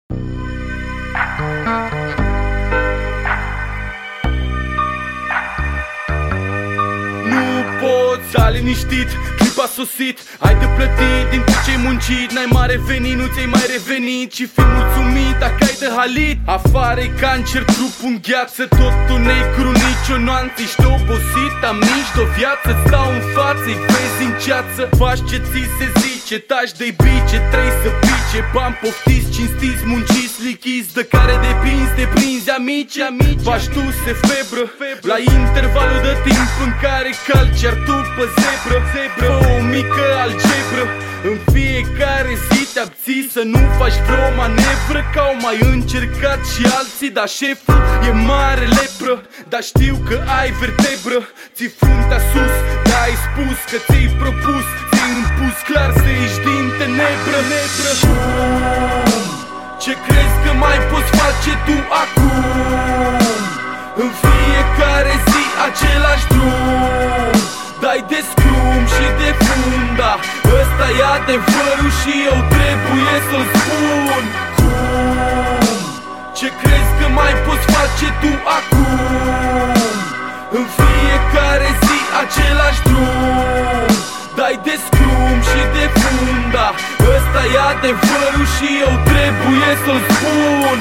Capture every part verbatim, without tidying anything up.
Nu poți, sta liniștit, clipa a sosit. Ai de plătit din tot ce-ai muncit. N-ai mai revenit, nu ți-ai mai revenit și fii mulțumit dacă ai de halit. Afară-i cancer, trupul în gheață, totul negru, nicio nuanță. Ești obosit, am nici de-o viață. Stau în față-i vezi în ceață. Faci ce ți se zice, taci de-i bice, trei să pice. Bani poftiți, cinstiți, munciți, lichizi, de care depinzi, te prinzi amici, amici. Faci tu se febră, la intervalul de timp în care calci, iar tu pe zebră. Fă o mică algebră, în fiecare zi te abții să nu faci vreo manevră, că au mai încercat și alții. Dar șeful e mare lepră, dar știu că ai vertebră. Ții fruntea sus, dar ai spus că ți-ai propus, ți-ai impus clar să ieși din tenebră. Ce crezi că mai poți face tu acum? În fiecare zi același drum, dai de scrum și de funda. Ăsta-i adevărul și eu trebuie să-l spun. Cum? Ce crezi că mai poți face tu acum? În fiecare zi același drum, dai de scrum și de funda. Ăsta-i adevărul și eu trebuie să-l spun.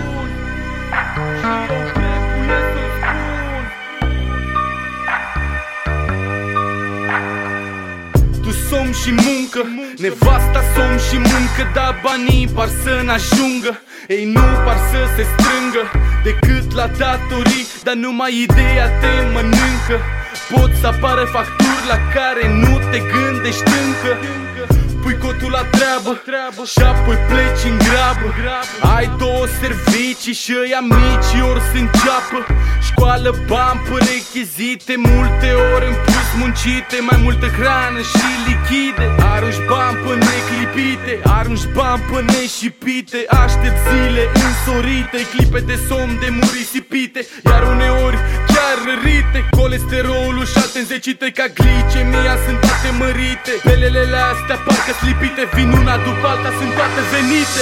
Somn și muncă, nevasta somn și muncă, dar banii par să n-ajungă. Ei nu par să se strângă decât la datorii, dar numai ideea te mănâncă. Pot să apară facturi la care nu te gândești încă. Pui cotul la treabă și apoi pleci în grabă. Ai două servicii și ăia mici ori se înceapă. Școală, bani pe rechizite, multe ori în plus muncite. Mai multă hrană și lichide. Arunci bani pe neclipite, arunci bani pe neșipite. Aștept zile însorite, clipe de somn de murisipite, iar uneori chiar rărite. Colesterolul și alte înzecite ca glicemia sunt toate mărite. Pelelele astea parcă slipite, vin una după alta, sunt toate venite.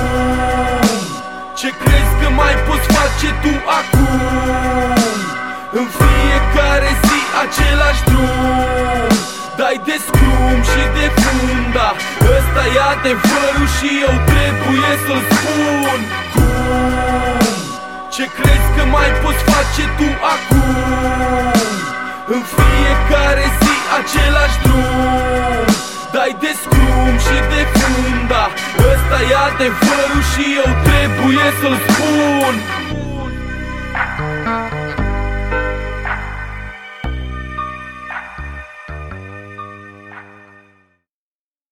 Ce crezi că mai poți face tu acum? În fiecare zi același drum, dai de scrum și de funda. Ăsta-i adevărul și eu trebuie să-l spun. Cum? Ce crezi că mai poți face tu acum? În fiecare zi același drum, dai de scrum și de funda. Ăsta-i adevărul și eu trebuie să-l spun.